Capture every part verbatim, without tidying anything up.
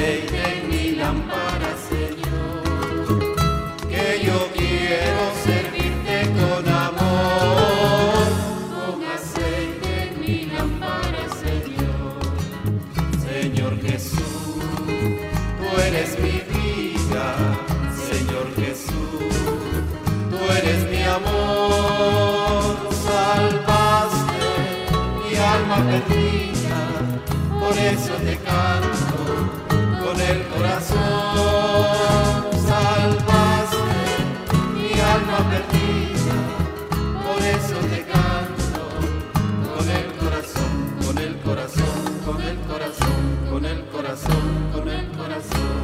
aceite en mi lámpara, Señor, que yo quiero servirte con amor. Con aceite en mi lámpara, Señor. Señor Jesús, tú eres mi vida. Señor Jesús, tú eres mi amor. Salvaste mi alma perdida, por eso te canto con el corazón. Salvaste mi alma perdida, por eso te canto con el corazón, con el corazón, con el corazón, con el corazón, con el corazón.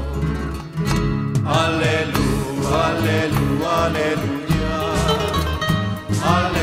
Aleluya, aleluya, aleluya. Aleluya.